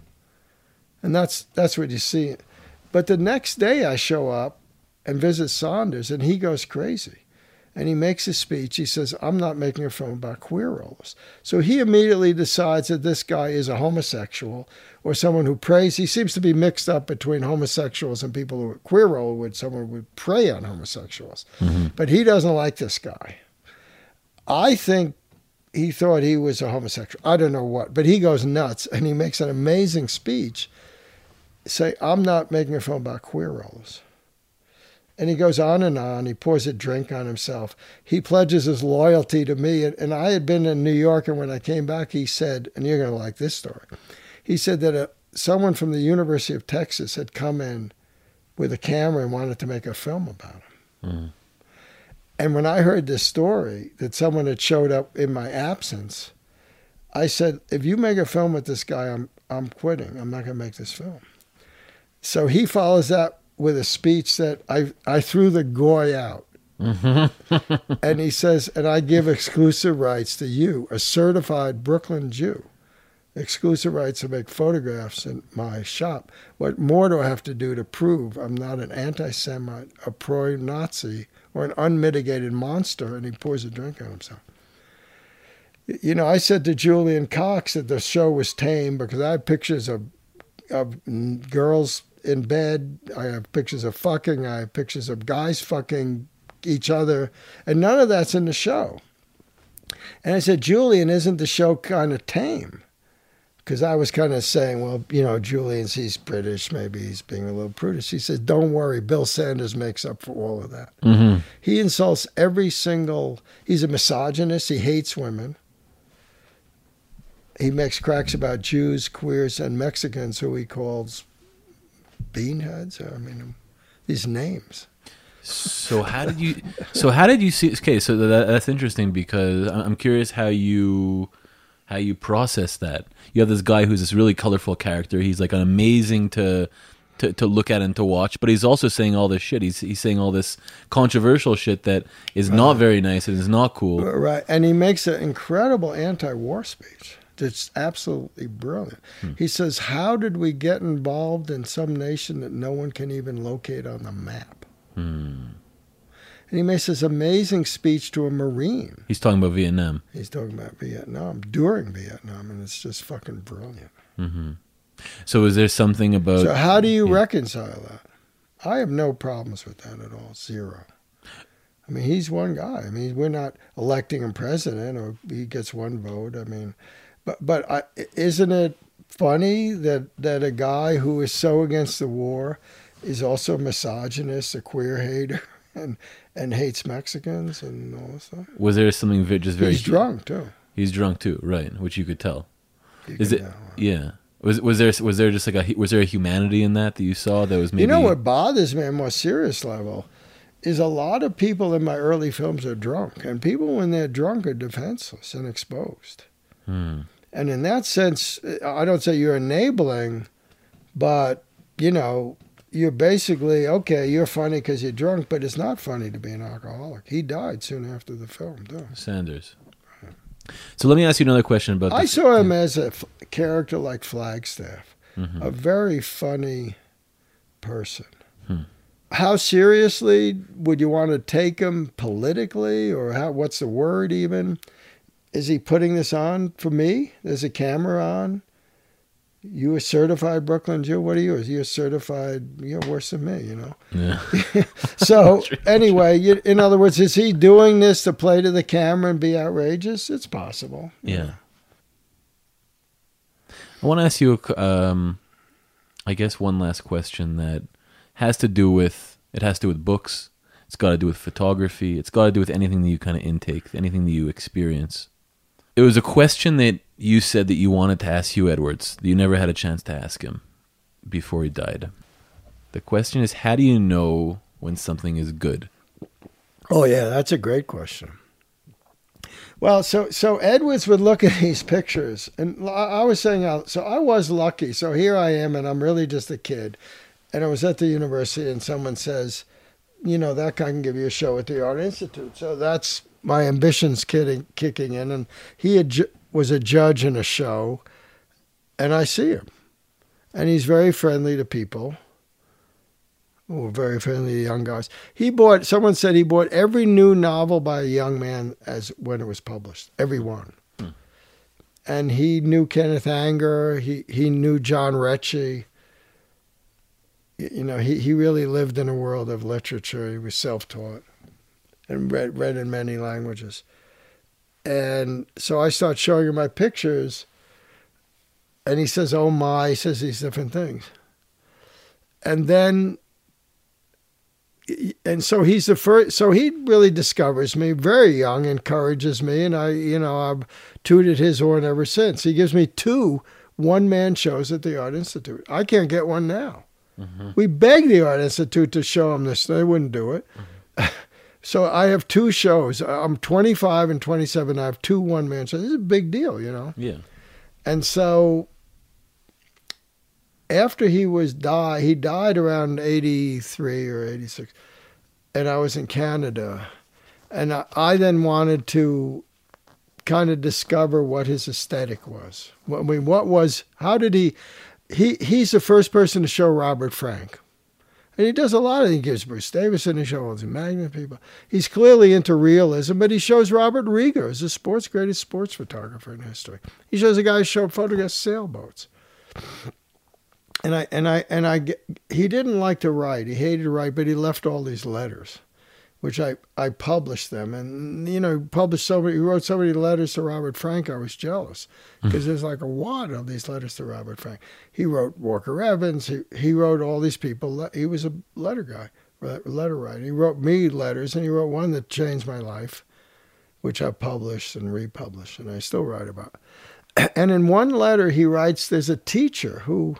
And that's that's what you see. But the next day I show up and visit Saunders and he goes crazy. And he makes a speech. He says, I'm not making a film about queer rollers. So he immediately decides that this guy is a homosexual or someone who preys. He seems to be mixed up between homosexuals and people who are queer roller would someone would prey on homosexuals. Mm-hmm. But he doesn't like this guy. I think he thought he was a homosexual. I don't know what. But he goes nuts and he makes an amazing speech. Say, I'm not making a film about queer rollers. And he goes on and on. He pours a drink on himself. He pledges his loyalty to me. And, and I had been in New York, and when I came back, he said, and you're going to like this story, he said that a, someone from the University of Texas had come in with a camera and wanted to make a film about him. Mm. And when I heard this story, that someone had showed up in my absence, I said, if you make a film with this guy, I'm I'm quitting. I'm not going to make this film. So he follows that with a speech that I I threw the goy out. Mm-hmm. And he says, and I give exclusive rights to you, a certified Brooklyn Jew, exclusive rights to make photographs in my shop. What more do I have to do to prove I'm not an anti-Semite, a pro-Nazi, or an unmitigated monster? And he pours a drink on himself. You know, I said to Julian Cox that the show was tame because I have pictures of of girls in bed. I have pictures of fucking. I have pictures of guys fucking each other. And none of that's in the show. And I said, Julian, isn't the show kind of tame? Because I was kind of saying, well, you know, Julian's, he's British. Maybe he's being a little prudish. He said, don't worry. Bill Sanders makes up for all of that. Mm-hmm. He insults every single, he's a misogynist. He hates women. He makes cracks about Jews, queers, and Mexicans who he calls beanheads. I mean, these names. So how did you? So how did you see? Okay, so that, that's interesting because I'm curious how you how you process that. You have this guy who's this really colorful character. He's like an amazing to to to look at and to watch, but he's also saying all this shit. He's he's saying all this controversial shit that is right. not very nice and is not cool. Right, and he makes an incredible anti-war speech. It's absolutely brilliant. Hmm. He says, how did we get involved in some nation that no one can even locate on the map? Hmm. And he makes this amazing speech to a Marine. He's talking about Vietnam. He's talking about Vietnam, during Vietnam, and it's just fucking brilliant. Mm-hmm. So is there something about... So how do you yeah. reconcile that? I have no problems with that at all, zero. I mean, he's one guy. I mean, we're not electing him president or he gets one vote. I mean... But but I, isn't it funny that, that a guy who is so against the war is also a misogynist, a queer hater, and and hates Mexicans and all this stuff? Was there something just very... He's drunk, too. He's drunk, too, right, which you could tell. You is it? Tell, right? Yeah. Was was there was there just like a was there a humanity in that that you saw that was maybe... You know what bothers me on a more serious level is a lot of people in my early films are drunk, and people when they're drunk are defenseless and exposed. Hmm. And in that sense, I don't say you're enabling, but, you know, you're basically, okay, you're funny because you're drunk, but it's not funny to be an alcoholic. He died soon after the film, too. Sanders. Right. So let me ask you another question about... I this. saw him as a f- character like Flagstaff, mm-hmm. a very funny person. Hmm. How seriously would you want to take him politically, or how? What's the word even? Is he putting this on for me? There's a camera on. You a certified Brooklyn Jew? What are you? Is you a certified? You're worse than me, you know? Yeah. So anyway, you, in other words, is he doing this to play to the camera and be outrageous? It's possible. Yeah. I want to ask you, um, I guess, one last question that has to do with, it has to do with books. It's got to do with photography. It's got to do with anything that you kind of intake, anything that you experience. It was a question that you said that you wanted to ask Hugh Edwards. You never had a chance to ask him before he died. The question is, how do you know when something is good? Oh, yeah, that's a great question. Well, so so Edwards would look at these pictures, and I was saying, so I was lucky. So here I am, and I'm really just a kid. And I was at the university, and someone says, you know, that guy can give you a show at the Art Institute. So that's my ambitions kidding, kicking in. And he had, was a judge in a show, and I see him. And he's very friendly to people. Oh, very friendly to young guys. He bought, someone said he bought every new novel by a young man as when it was published, every one. Hmm. And he knew Kenneth Anger. He, he knew John Recchi. You know, he, he really lived in a world of literature. He was self-taught and read, read in many languages. And so I start showing him my pictures, and he says, oh my, he says these different things. And then, and so he's the first, so he really discovers me very young, encourages me, and I, you know, I've tooted his horn ever since. He gives me two one-man shows at the Art Institute. I can't get one now. Mm-hmm. We begged the Art Institute to show him this. They wouldn't do it. Mm-hmm. So I have two shows. I'm twenty-five and twenty-seven. I have two one-man shows. This is a big deal, you know? Yeah. And so after he was die, he died around eighty-three or eighty-six, and I was in Canada. And I, I then wanted to kind of discover what his aesthetic was. I mean, what was, how did he... He he's the first person to show Robert Frank. And he does a lot of, he gives Bruce Davison, he shows all the Magnet people. He's clearly into realism, but he shows Robert Rieger as the sports greatest sports photographer in history. He shows a guy who showed photographs sailboats. And I and I and I he didn't like to write. He hated to write, but he left all these letters, which I, I published them. And, you know, published so many, he wrote so many letters to Robert Frank, I was jealous. Because there's like a wad of these letters to Robert Frank. He wrote Walker Evans. He, he wrote all these people. He was a letter guy, letter writer. He wrote me letters, and he wrote one that changed my life, which I published and republished, and I still write about. And in one letter, he writes, there's a teacher who,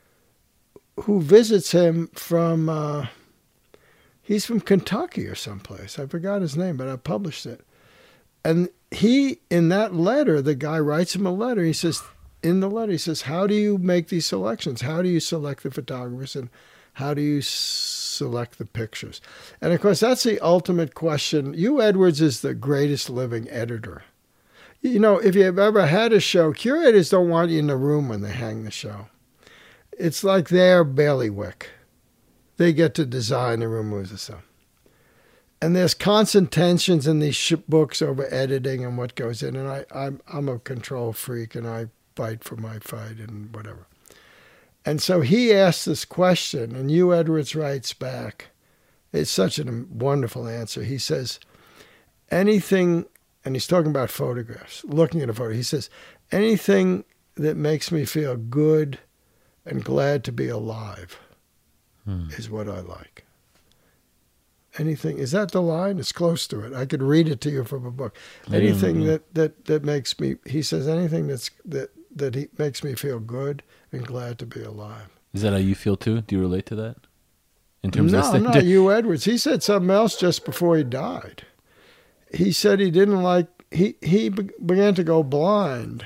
who visits him from... Uh, He's from Kentucky or someplace. I forgot his name, but I published it. And he, in that letter, the guy writes him a letter. He says, in the letter, he says, how do you make these selections? How do you select the photographers, and how do you select the pictures? And of course, that's the ultimate question. Hugh Edwards is the greatest living editor. You know, if you've ever had a show, curators don't want you in the room when they hang the show. It's like their bailiwick. They get to design and remove the stuff. And there's constant tensions in these sh- books over editing and what goes in. And I, I'm, I'm a control freak, and I fight for my fight and whatever. And so he asks this question, and Hugh Edwards writes back. It's such a wonderful answer. He says, anything, and he's talking about photographs, looking at a photo. He says, anything that makes me feel good and glad to be alive is what I like. Anything, is that the line? It's close to it. I could read it to you from a book. Anything that, that, that makes me, he says, anything that's that, that he makes me feel good and glad to be alive. Is that how you feel too? Do you relate to that? In terms no, of st- not Hugh Edwards. He said something else just before he died. He said he didn't like, he, he be- began to go blind.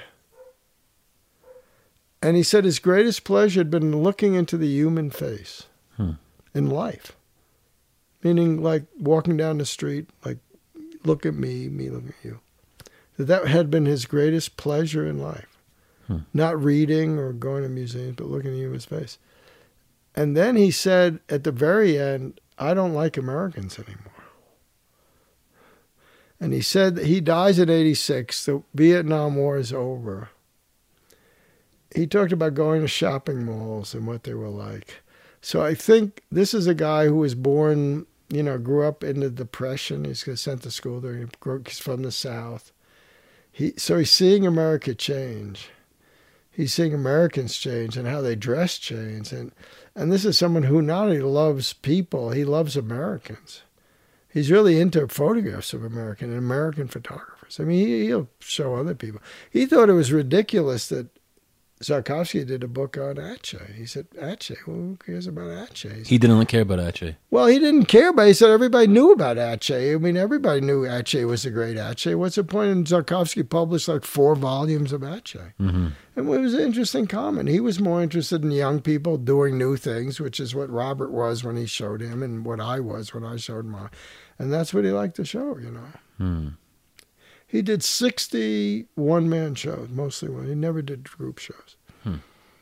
And he said his greatest pleasure had been looking into the human face. Hmm. In life. Meaning like walking down the street, like, look at me, me look at you. That that had been his greatest pleasure in life. Hmm. Not reading or going to museums, but looking at human's face. And then he said at the very end, I don't like Americans anymore. And he said that he dies at eighty-six, the Vietnam War is over. He talked about going to shopping malls and what they were like. So I think this is a guy who was born, you know, grew up in the Depression. He's sent to school there. He's from the South. He So he's seeing America change. He's seeing Americans change and how they dress change. And, and this is someone who not only loves people, he loves Americans. He's really into photographs of American and American photographers. shows. I mean, he, he'll show other people. He thought it was ridiculous that Zarkovsky did a book on Atche. He said, Atche, well, who cares about Atche? He, said, he didn't care about Atche. Well, he didn't care, but he said everybody knew about Atche. I mean, everybody knew Atche was a great Atche. What's the point? And Zarkovsky published like four volumes of Atche. Mm-hmm. And it was an interesting comment. He was more interested in young people doing new things, which is what Robert was when he showed him and what I was when I showed mine. And that's what he liked to show, you know. Hmm. He did sixty one-man shows, mostly one. He never did group shows. Hmm.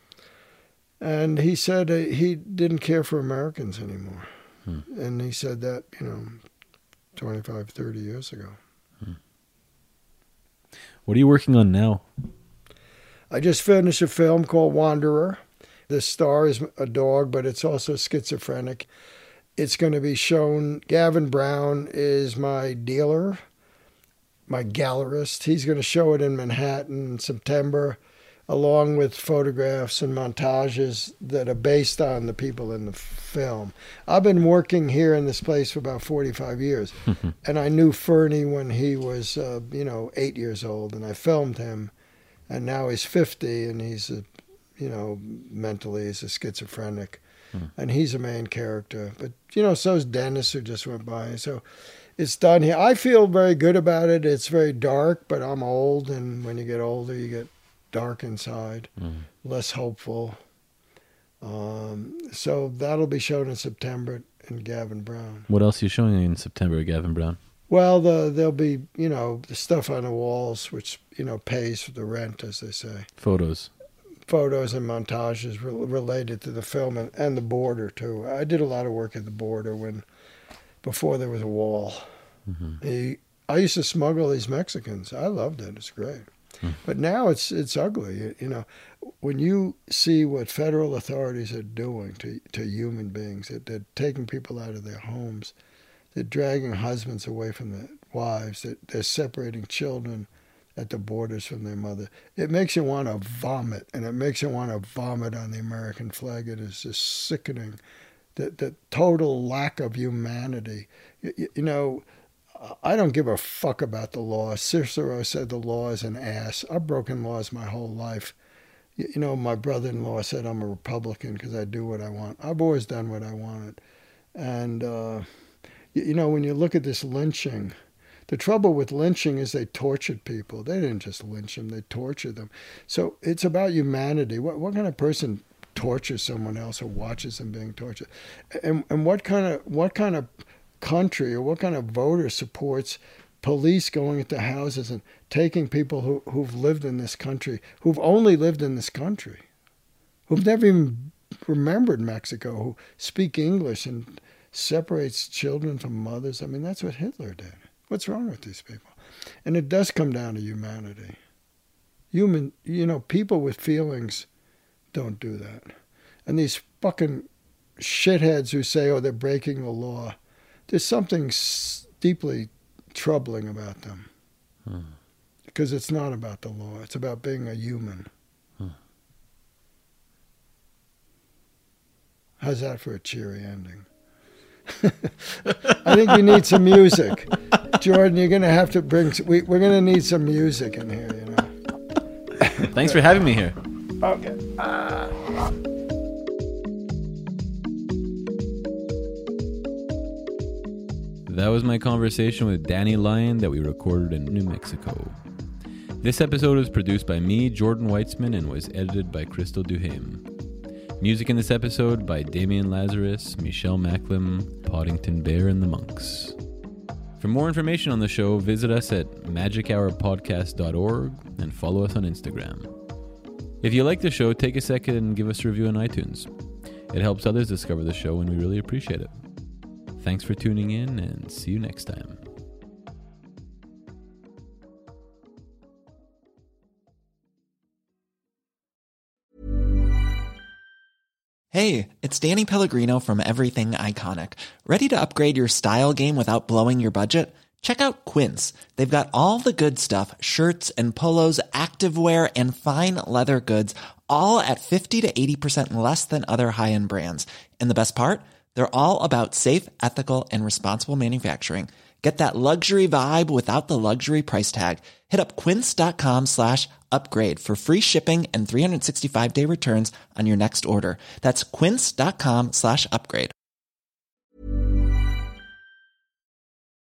And he said uh, he didn't care for Americans anymore. Hmm. And he said that, you know, twenty-five, thirty years ago. Hmm. What are you working on now? I just finished a film called Wanderer. The star is a dog, but it's also schizophrenic. It's going to be shown. Gavin Brown is my dealer, my gallerist. He's going to show it in Manhattan in September, along with photographs and montages that are based on the people in the film. I've been working here in this place for about forty-five years, and I knew Fernie when he was, uh, you know, eight years old, and I filmed him, and now he's fifty, and he's, a, you know, mentally he's a schizophrenic, hmm. and he's a main character. But, you know, so's Dennis, who just went by, so it's done here. I feel very good about it. It's very dark, but I'm old, and when you get older, you get dark inside, mm. less hopeful. Um, so that'll be shown in September in Gavin Brown. What else are you showing in September at Gavin Brown? Well, the, there'll be, you know, the stuff on the walls, which, you know, pays for the rent, as they say. Photos. Photos and montages re- related to the film and, and the border, too. I did a lot of work at the border when, before there was a wall. Mm-hmm. He, I used to smuggle these Mexicans. I loved it. It's great. But now it's it's ugly. You know, when you see what federal authorities are doing to to human beings, that they're taking people out of their homes, they're dragging husbands away from their wives, that they're separating children at the borders from their mother. It makes you want to vomit, and it makes you want to vomit on the American flag. It is just sickening. The the total lack of humanity. You, you know. I don't give a fuck about the law. Cicero said the law is an ass. I've broken laws my whole life. You know, my brother-in-law said I'm a Republican because I do what I want. I've always done what I wanted. And, uh, you know, when you look at this lynching, the trouble with lynching is they tortured people. They didn't just lynch them, they tortured them. So it's about humanity. What, what kind of person tortures someone else or watches them being tortured? And, and what kind of what kind of... country or what kind of voter supports police going into houses and taking people who, who've lived in this country, who've only lived in this country, who've never even remembered Mexico, who speak English and separates children from mothers? I mean, that's what Hitler did. What's wrong with these people? And it does come down to humanity. Human, you know, people with feelings don't do that. And these fucking shitheads who say, oh, they're breaking the law, there's something deeply troubling about them. Hmm. Because it's not about the law. It's about being a human. Hmm. How's that for a cheery ending? I think we need some music. Jordan, you're going to have to bring... We, we're going to need some music in here, you know. Thanks for having me here. Okay. Uh, That was my conversation with Danny Lyon that we recorded in New Mexico. This episode was produced by me, Jordan Weitzman, and was edited by Crystal Duhame. Music in this episode by Damian Lazarus, Michelle Macklem, Poddington Bear, and the Monks. For more information on the show, visit us at magic hour podcast dot org and follow us on Instagram. If you like the show, take a second and give us a review on iTunes. It helps others discover the show, and we really appreciate it. Thanks for tuning in, and see you next time. Hey, it's Danny Pellegrino from Everything Iconic. Ready to upgrade your style game without blowing your budget? Check out Quince. They've got all the good stuff, shirts and polos, activewear, and fine leather goods, all at fifty to eighty percent less than other high-end brands. And the best part? They're all about safe, ethical, and responsible manufacturing. Get that luxury vibe without the luxury price tag. Hit up quince.com slash upgrade for free shipping and three sixty-five day returns on your next order. That's quince.com slash upgrade.